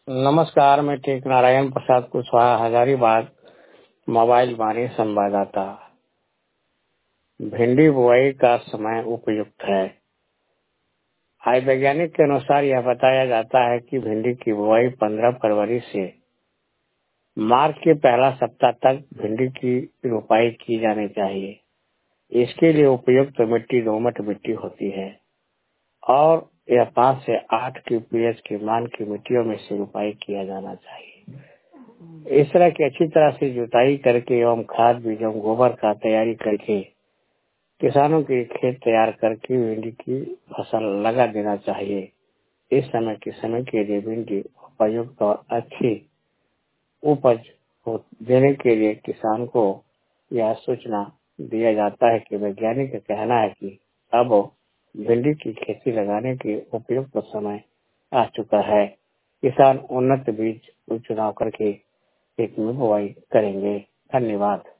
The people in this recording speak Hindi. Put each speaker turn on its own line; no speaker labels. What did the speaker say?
नमस्कार, मैं टेक नारायण प्रसाद कुशवाहा, हजारीबाग मोबाइल वाणी संवाददाता। भिंडी बुआई का समय उपयुक्त है। आय वैज्ञानिक के अनुसार यह बताया जाता है कि भिंडी की बुआई 15 फरवरी से मार्च के पहला सप्ताह तक भिंडी की रोपाई की जानी चाहिए। इसके लिए उपयुक्त मिट्टी दोमट मिट्टी होती है और यह 5 से 8 की pH के मान की मिट्टियों में से रोपाई किया जाना चाहिए। इस तरह की अच्छी तरह से जुताई करके एवं खाद बीज एवं गोबर का तैयारी करके किसानों के खेत तैयार करके भिंडी की फसल लगा देना चाहिए। इस समय के लिए भिंडी उपयुक्त और अच्छी उपज देने के लिए किसान को यह सूचना दिया जाता है कि वैज्ञानिक का कहना है कि अब भिंडी की खेती लगाने के उपयुक्त समय आ चुका है। किसान उन्नत बीज चुनाव करके खेत में बुआई करेंगे। धन्यवाद।